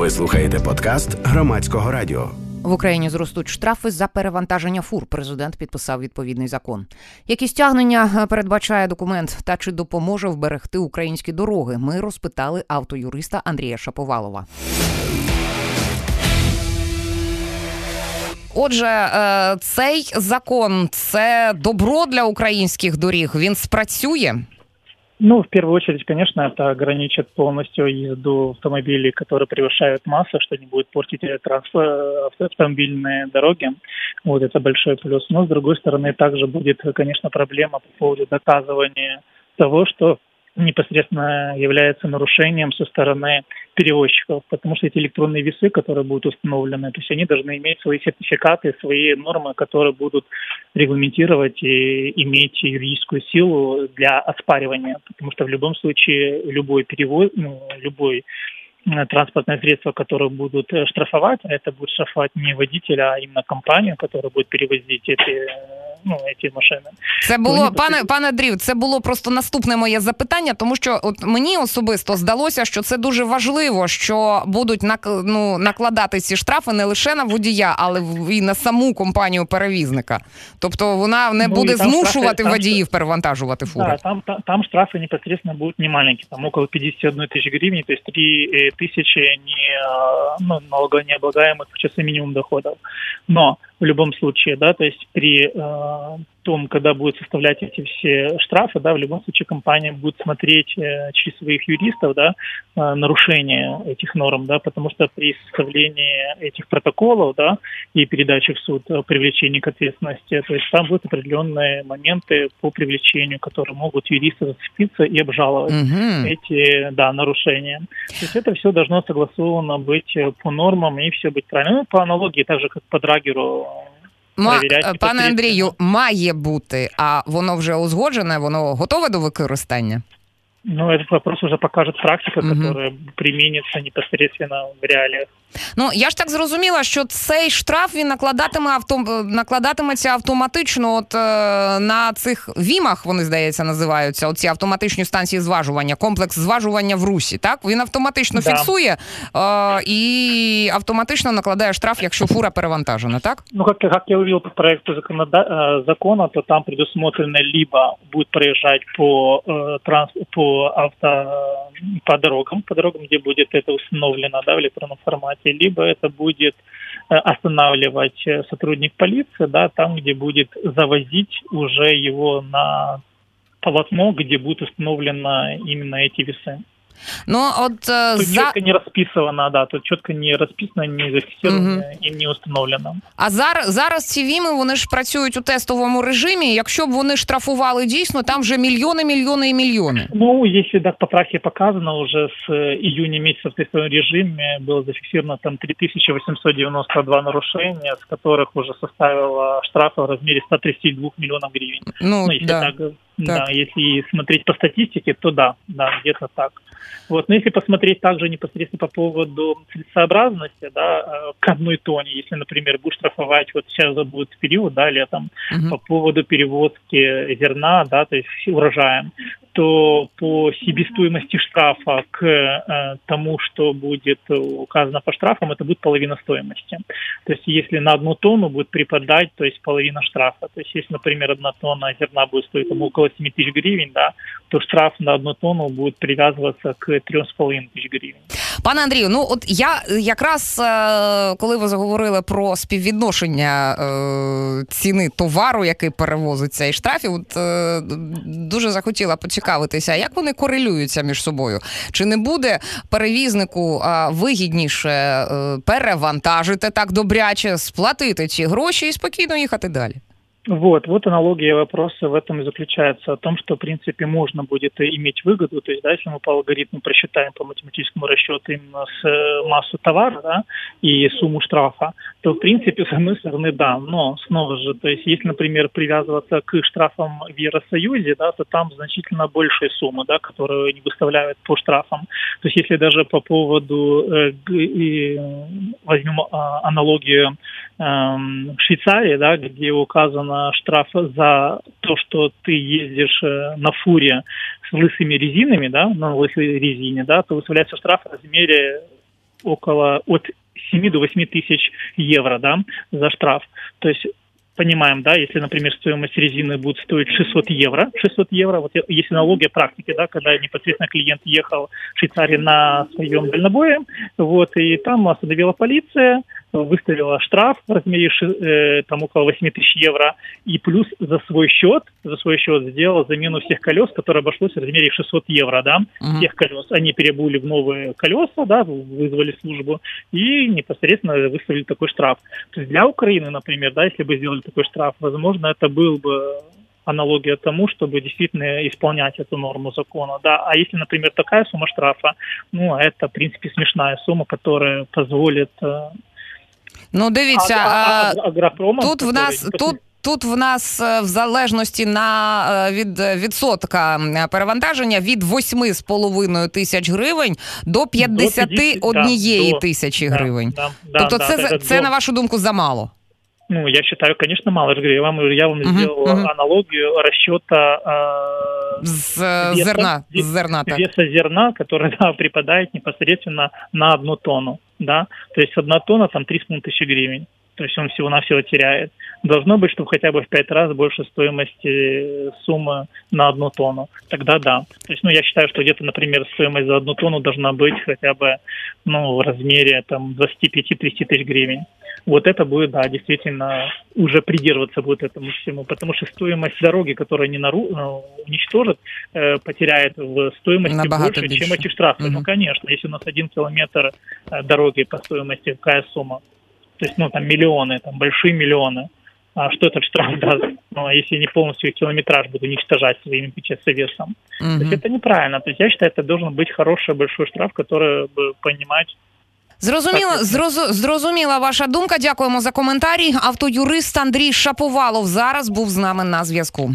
Ви слухаєте подкаст Громадського радіо. В Україні зростуть штрафи за перевантаження фур. Президент підписав відповідний закон. Які стягнення передбачає документ та чи допоможе вберегти українські дороги? Ми розпитали автоюриста Андрія Шаповалова. Отже, цей закон – це добро для українських доріг? Він спрацює? В первую очередь, конечно, это ограничит полностью езду автомобилей, которые превышают массу, что не будет портить автомобильные дороги. Это большой плюс. Но, с другой стороны, также будет, конечно, проблема по поводу доказывания того, что непосредственно является нарушением со стороны перевозчиков, потому что эти электронные весы, которые будут установлены, то есть они должны иметь свои сертификаты, свои нормы, которые будут регламентировать и иметь юридическую силу для оспаривания, потому что в любом случае любой перевоз, любой транспортное средство, которое будут штрафовать, это будет штрафовать не водителя, а именно компанию, которая будет перевозить эти машини. Це було, пане Андрію, це було просто наступне моє запитання, тому що от мені особисто здалося, що це дуже важливо, що будуть накладати ці штрафи не лише на водія, але і на саму компанію-перевізника. Тобто вона не буде змушувати водіїв перевантажувати фури. Да, там штрафы непосредственно будут не маленькие, там около 51 тысячи гривен, то есть 3 тысячи налогооблагаемых в часы минимум доходов. Но в любом случае, да, то есть при том, когда будут составлять эти все штрафы, да, в любом случае компания будет смотреть через своих юристов, да, нарушение этих норм, да, потому что при составлении этих протоколов, да, и передаче в суд привлечения к ответственности, то есть там будут определенные моменты по привлечению, которые могут юристы зацепиться и обжаловать эти, нарушения. То есть это все должно согласовано быть по нормам и все быть правильно. По аналогии, так же, как по драгеру. Пане Андрію, має бути, а воно вже узгоджене, воно готове до використання? Этот вопрос уже покажет практика, которая применится непосредственно в реалиях. Я ж так зрозуміла, що цей штраф, він накладатиметься автоматично на цих ВІМах, вони, здається, називаються, оці автоматичні станції зважування, комплекс зважування в Русі, так? Він автоматично фіксує і автоматично накладає штраф, якщо фура перевантажена, так? Как я увидел по проекту закона, то там предусмотрено либо будет проезжать по дорогам, где будет это установлено, да, в электронном формате, либо это будет останавливать сотрудник полиции, да, там, где будет завозить уже его на полотно, где будет установлено именно эти весы. Тут четко не расписано, да, тут четко не расписано, не зафіксовано і не установлено. А зараз ці ВІМи, вони ж працюють у тестовому режимі, якщо б вони штрафували дійсно, там вже мільйони. Если так по практике показано, уже с июня месяца в тестовом режиме было зафиксировано там 3892 нарушения, с которых уже составило штрафы в размере 132 миллионов гривен. Если смотреть по статистике, то да, где-то так. Но если посмотреть также непосредственно по поводу целесообразности, да, к одной тоне, если, например, будешь штрафовать, сейчас будет период, да, летом, по поводу перевозки зерна, да, то есть урожаем, то по себестоимости штрафа к тому, что будет указано по штрафам, это будет половина стоимости. То есть если на 1 тонну будет припадать, то есть половина штрафа. То есть если, например, 1 тонна зерна будет стоить около 7 тысяч гривен, да, то штраф на 1 тонну будет привязываться к 3,5 тисяч гривень. Пане Андрію, я якраз, коли ви заговорили про співвідношення ціни товару, який перевозиться, і штрафів, дуже захотіла поцікавитися, як вони корелюються між собою? Чи не буде перевізнику вигідніше перевантажити так добряче, сплатити ці гроші і спокійно їхати далі? Вот аналогия вопроса в этом и заключается, о том, что, в принципе, можно будет иметь выгоду, то есть, да, если мы по алгоритму просчитаем по математическому расчету именно массу товара, да, и сумму штрафа, то, в принципе, с одной стороны, да, но, снова же, то есть, если, например, привязываться к штрафам в Евросоюзе, да, то там значительно большие суммы, да, которые не выставляют по штрафам. То есть, если даже по поводу, возьмем аналогию Швейцарии, да, где указано штраф за то, что ты ездишь на фуре с лысыми резинами, да, на лысой резине, да, то выставляется штраф в размере от 7 до 8 тысяч евро, да, за штраф. То есть понимаем, да, если, например, стоимость резины будет стоить 600 евро, вот есть аналогия практики, да, когда непосредственно клиент ехал в Швейцарии на своем дальнобое, вот, и там остановила полиция, выставила штраф в размере там около 8 тысяч евро, и плюс за свой счет сделала замену всех колес, которое обошлось в размере 600 евро, да, всех колес. Они переобули в новые колеса, да, вызвали службу и непосредственно выставили такой штраф. То есть для Украины, например, да, если бы сделали такой штраф, возможно, это был бы аналогия тому, чтобы действительно исполнять эту норму закона, да. А если, например, такая сумма штрафа, ну, это, в принципе, смешная сумма, которая позволит... Ну, дивіться, тут в нас в залежності від відсотка перевантаження від 8,5 тисяч гривень до 51 тисячі гривень. Тобто це, на вашу думку, замало? Ну, я считаю, конечно, мало. Я вам сделал аналогию расчета веса зерна, который, да, припадает непосредственно на 1 тонну. Да? То есть 1 тонна, там 3,5 тысячи гривен. То есть он всего-навсего теряет. Должно быть, чтобы хотя бы в 5 раз больше стоимости суммы на 1 тонну. Тогда да. То есть, ну, я считаю, что где-то, например, стоимость за 1 тонну должна быть хотя бы, ну, в размере там 25-30 тысяч гривен. Вот это будет, да, действительно, уже придерживаться будет этому всему, потому что стоимость дороги, которая не уничтожит, потеряет в стоимости больше, чем эти штрафы. Ну, конечно, если у нас 1 километр дороги по стоимости, какая сумма? То есть, ну, там миллионы, там большие миллионы. А что этот штраф даст? Ну, если не полностью километраж буду уничтожать своим весом. То есть это неправильно. То есть я считаю, это должен быть хороший большой штраф, который бы понимать. Зрозуміла ваша думка. Дякуємо за коментарі. Автоюрист Андрій Шаповалов зараз був з нами на зв'язку.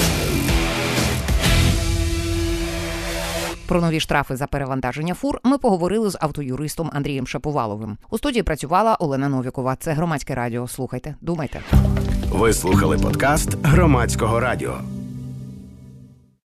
Про нові штрафи за перевантаження фур ми поговорили з автоюристом Андрієм Шаповаловим. У студії працювала Олена Новікова. Це Громадське радіо. Слухайте, думайте. Ви слухали подкаст Громадського радіо.